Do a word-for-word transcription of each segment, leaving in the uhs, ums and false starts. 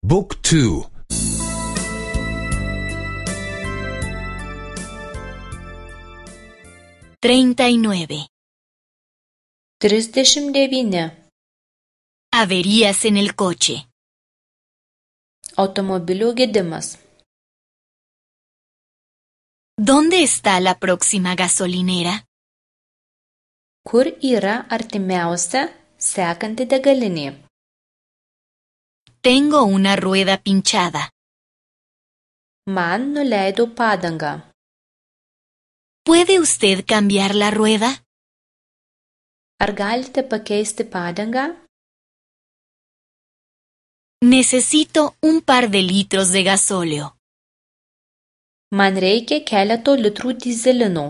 บุ๊กทู treinta y nueve. Trisdešimt devyni. Averías en el coche. Automobilio gedimas. ¿Dónde está la próxima gasolinera? Kur yra artimiausia sekanti degalinė? Tengo una rueda pinchada. Man nuleido padangą. ¿Puede usted cambiar la rueda? Ar galite pakeisti padangą? Necesito un par de litros de gasóleo. Man reikia keleto litrų dyzelino.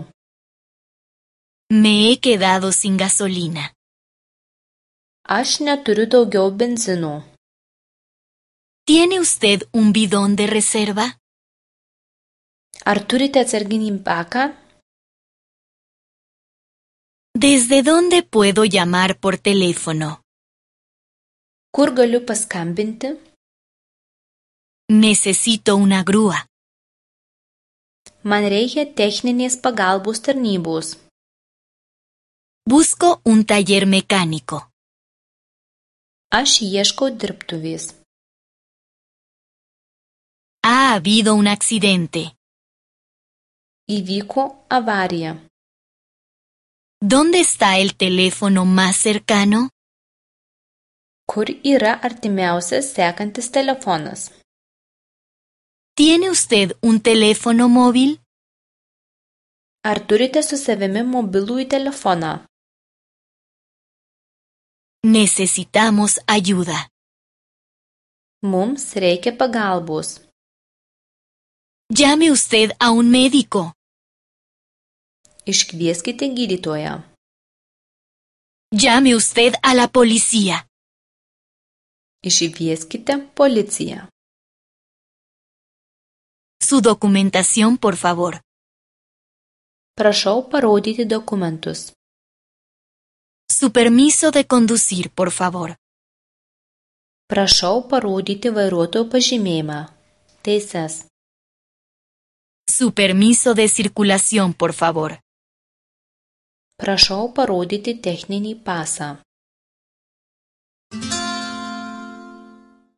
Me he quedado sin gasolina. Aš neturiu daugiau benzino. ¿Tiene usted un bidón de reserva? Ar turite atsarginį baką? ¿Desde dónde puedo llamar por teléfono? Kur galiu paskambinti? Necesito una grúa. Man reikia techninės pagalbos tarnybos. Busco un taller mecánico. Aš ieškau dirbtuvės. Ha habido un accidente. Įvyko avarija. ¿Dónde está el teléfono más cercano? Kur yra artimiausias sekantis telefonas? ¿Tiene usted un teléfono móvil? Ar turite su savimi mobilųjį telefoną? Necesitamos ayuda. Mums reikia pagalbos. Llame usted a un médico. Iškvieskite gydytoją. Llame usted a la policía. Iškvieskite policiją. Su documentación, por favor. Prašau parodyti dokumentus. Su permiso de conducir, por favor. Prašau parodyti vairuotojo pažymėjimą. Teises. Su permiso de circulación, por favor. Prašau parodyti techninį pasą.